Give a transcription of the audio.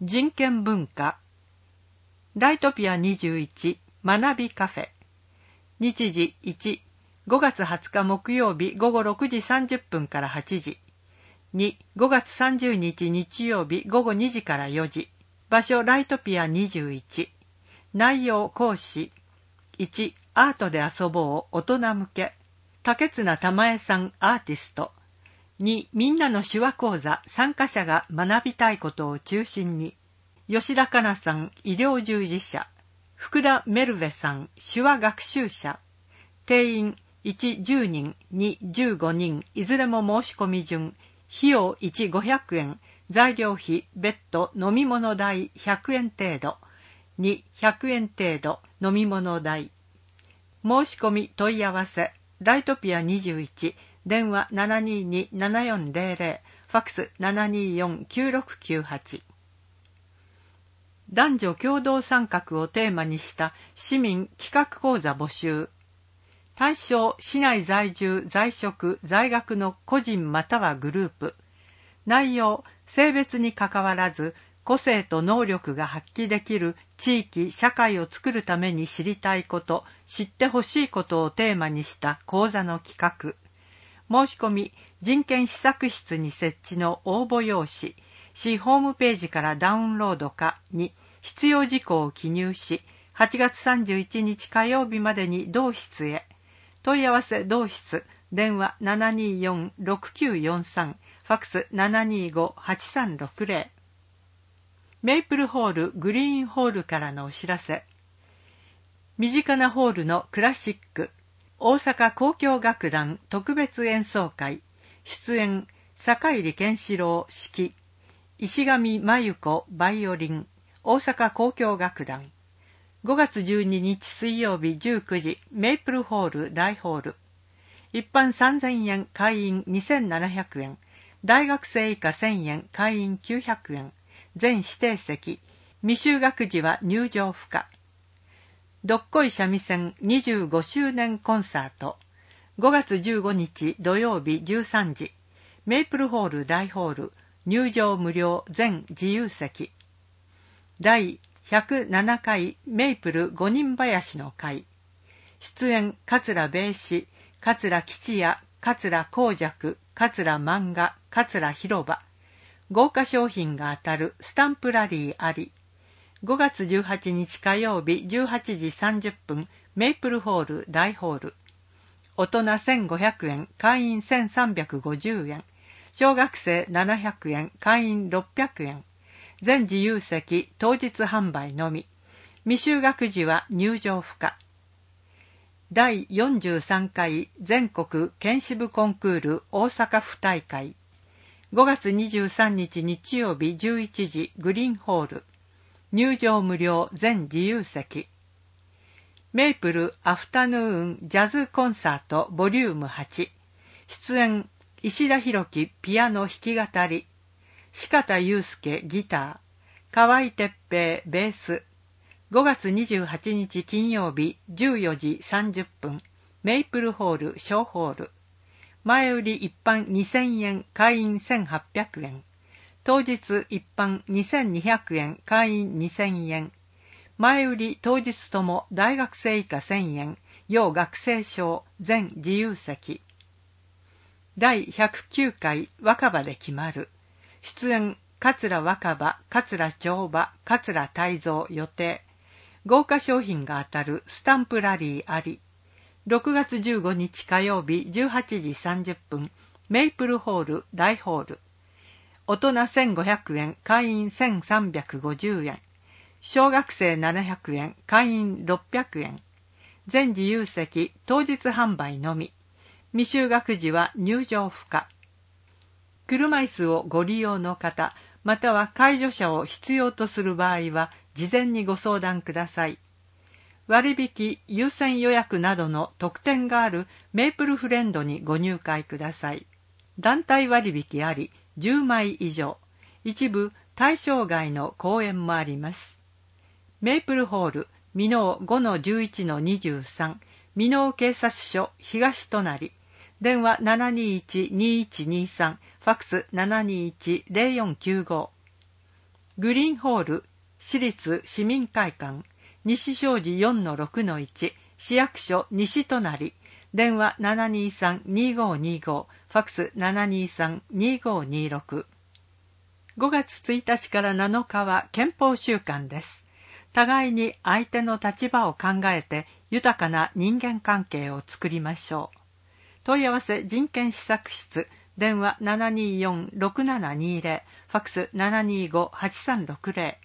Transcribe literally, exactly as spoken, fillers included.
人権文化、ライトピアにじゅういち学びカフェ、日時いち、ごがつはつか木曜日午後ろくじさんじゅっぷんからはちじ、に、ごがつさんじゅうにち日曜日午後にじからよじ、場所ライトピアにじゅういち、内容講師、いち、アートで遊ぼう大人向け、竹綱玉江さんアーティスト、に、みんなの手話講座参加者が学びたいことを中心に、吉田香奈さん医療従事者、福田メルヴェさん手話学習者、定員いち、じゅうにん、に、じゅうごにん、いずれも申し込み順、費用いち、ごひゃくえん、材料費別途飲み物代ひゃくえん程度、に、ひゃくえん程度飲み物代。申し込み問い合わせ、ライトピアにじゅういち、電話 ななにーにーななよんぜろぜろ、ファックス ななにーよんきゅうろくきゅうはち。男女共同参画をテーマにした市民企画講座募集。対象、市内在住、在職、在学の個人またはグループ。内容、性別にかかわらず、個性と能力が発揮できる地域、社会を作るために知りたいこと、知ってほしいことをテーマにした講座の企画。申し込み、人権施策室に設置の応募用紙、市ホームページからダウンロードかに必要事項を記入し、はちがつさんじゅういちにち火曜日までに同室へ。問い合わせ同室、電話 ななにーよんろくきゅうよんさん、ファックス ななにーごはちさんろくぜろ。メイプルホールグリーンホールからのお知らせ。身近なホールのクラシック、大阪交響楽団特別演奏会、出演、坂入健志郎指揮、石上真由子バイオリン、大阪交響楽団。ごがつじゅうににち水曜日じゅうくじ、メイプルホール大ホール。一般さんぜんえん、会員にせんななひゃくえん、大学生以下せんえん、会員きゅうひゃくえん、全指定席、未就学時は入場不可。どっこい三味線にじゅうごしゅうねんコンサート。ごがつじゅうごにち土曜日じゅうさんじ、メイプルホール大ホール、入場無料、全自由席。第ひゃくななかいメイプル五人囃子の会。出演、桂米子、桂吉也、桂光尺、桂漫画、桂広場。豪華商品が当たるスタンプラリーあり。ごがつじゅうはちにち火曜日じゅうはちじさんじゅっぷん、メイプルホール大ホール。大人せんごひゃくえん、会員せんさんびゃくごじゅうえん。小学生ななひゃくえん、会員ろっぴゃくえん。全自由席、当日販売のみ。未就学時は入場不可。だいよんじゅうさんかい全国剣士部コンクール大阪府大会。ごがつにじゅうさんにち日曜日じゅういちじ、グリーンホール。入場無料、全自由席。メイプルアフタヌーンジャズコンサートボリュームはち。出演、石田博樹ピアノ弾き語り。四方祐介ギター。河合哲平ベース。ごがつにじゅうはちにち金曜日じゅうよじさんじゅっぷん。メイプルホール小ホール。前売り一般にせんえん、会員せんはっぴゃくえん。当日一般にせんにひゃくえん、会員にせんえん。前売り当日とも大学生以下せんえん、要学生証、全自由席。だいひゃくきゅうかい若葉で決まる。出演、桂若葉、桂長葉、桂泰造予定。豪華商品が当たるスタンプラリーあり。ろくがつじゅうごにち火曜日じゅうはちじさんじゅっぷん、メイプルホール大ホール。大人せんごひゃくえん、会員せんさんびゃくごじゅうえん。小学生ななひゃくえん、会員ろっぴゃくえん。全自由席、当日販売のみ。未就学時は入場不可。車椅子をご利用の方、または介助者を必要とする場合は、事前にご相談ください。割引、優先予約などの特典があるメイプルフレンドにご入会ください。団体割引あり、じゅうまい以上。一部対象外の公演もあります。メイプルホール、箕面 ごのじゅういちのにじゅうさん、箕面警察署東隣。電話 ななにーいち にーいちにーさん、ファックス ななにーいち ゼロよんきゅうご。 グリーンホール、市立市民会館、西正寺 よんのろくのいち、市役所西隣、電話 ななにさん にごにご、ファックス ななにさん にごにろく。ごがつついたちからなのかは憲法週間です。互いに相手の立場を考えて豊かな人間関係を作りましょう。問い合わせ人権施策室、電話 ななによん ろくななにぜろ、ファックス ななにご はちさんろくぜろ。